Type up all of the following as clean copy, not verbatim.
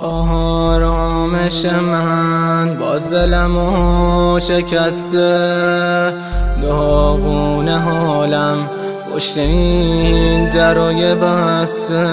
آرامش من باز دلمو شکسته، داغونه حالم پشت این درای بسته،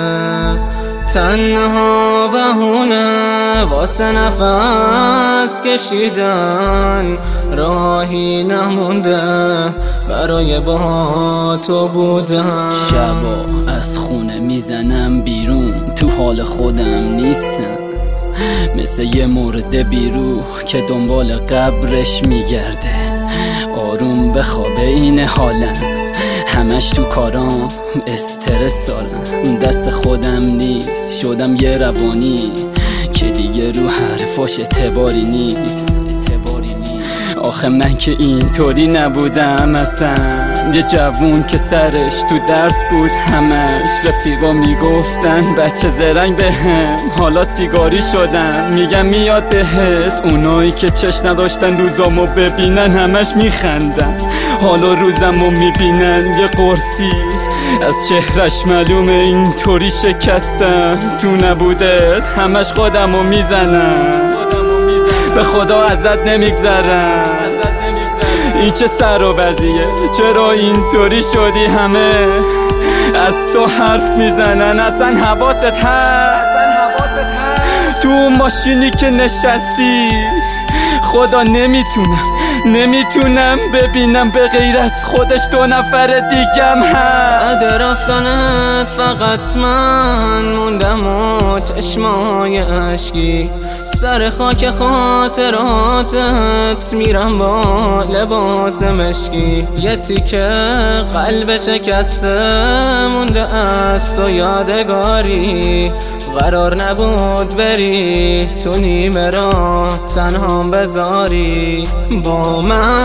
تنها بهونه واسه نفس کشیدن، راهی نمونده برای با تو بودن. شبا از خونه میزنم بیرون، تو حال خودم نیستم، مثل یه مرده بیرو که دنبال قبرش میگرده. آروم بخوابه این حالم، همش تو کارام استرس دارم، دست خودم نیست، شدم یه روانی که دیگه رو حرفاش اعتباری نیست. آخه من که اینطوری نبودم اصلا، یه جوون که سرش تو درس بود همش، رفیقا میگفتن بچه زرنگ بهم، حالا سیگاری شدم میگم میاد بهت. اونایی که چشم نداشتن روزامو ببینن همش میخندن، حالا روزمو میبینن یه قرصی از چهرش معلومه اینطوری شکستم. تو نبودت همش خودمو میزنم، به خدا ازت نمیگذرم. این چه سر و وضعیه، چرا اینطوری شدی؟ همه از تو حرف میزنن، اصلا حواست هست؟ تو اون ماشینی که نشستی خدا نمیتونم ببینم به غیر از خودش دو نفر دیگم هست. بعد رفتنت فقط من موندم و چشمای اشکی، سر خاک خاطراتت میرم با لباس مشکی. یه تیکه قلب شکسته مونده از تو یادگاری، قرار نبود بری تو نیمه را تنهام بذاری. با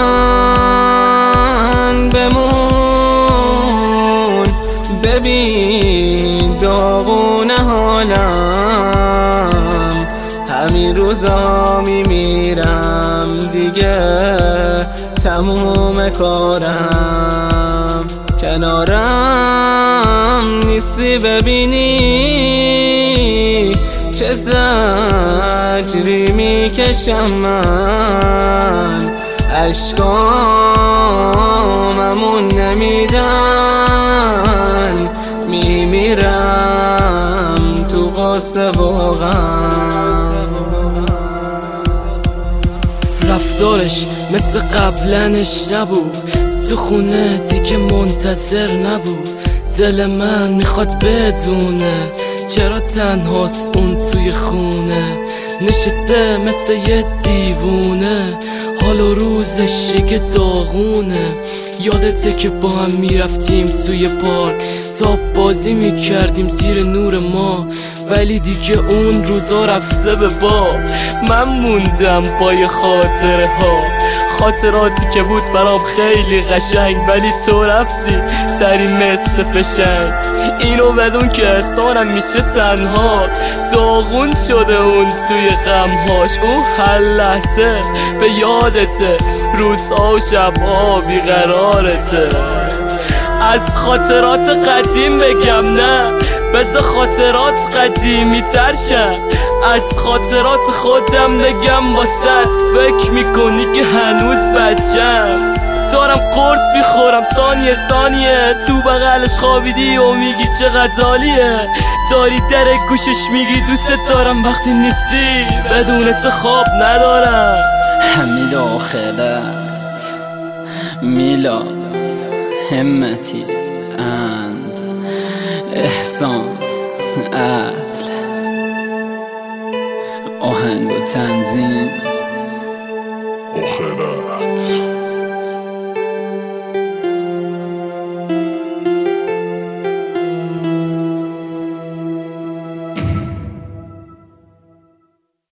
من بمون، ببین داغونه حالم، همین روزا میمیرم دیگه تموم کارم. کنارم نیستی ببینی چه زجری میکشم من، اشکاممون نمیدن، میمیرم تو غصه و غم. رفتارش مثل قبلنش نبود، تو خونه دیگه منتظر نبود. دل من میخواد بدونه چرا تنهاست اون توی خونه، نشسته مثل یه دیوونه، حال و روزش دیگه داغونه. یادته که با هم میرفتیم توی پارک، تا بازی میکردیم زیر نور ما، ولی دیگه اون روزا رفته به باد. من موندم پای خاطره ها، خاطراتی که بود برام خیلی قشنگ، ولی تو رفتی سری مثل فشنگ. اینو بدون که احسانم میشه تنها، داغون شده اون توی غمهاش. اون هر لحظه به یادته، روزها و شبها بیقرارته. از خاطرات قدیم بگم نه، بذار خاطرات قدیمی تر شن. از خاطرات خودم بگم واسط، فکر میکنی که هنوز بچم. دارم قرص میخورم ثانیه ثانیه، تو بغلش خوابیدی و میگی چقدر عالیه. داری در گوشش میگی دوست دارم، وقتی نیستی بدون تو خواب ندارم. حمید آخرت، میلاد همتی اند، احسان عدل، آهنگ و تنظیم آخرت.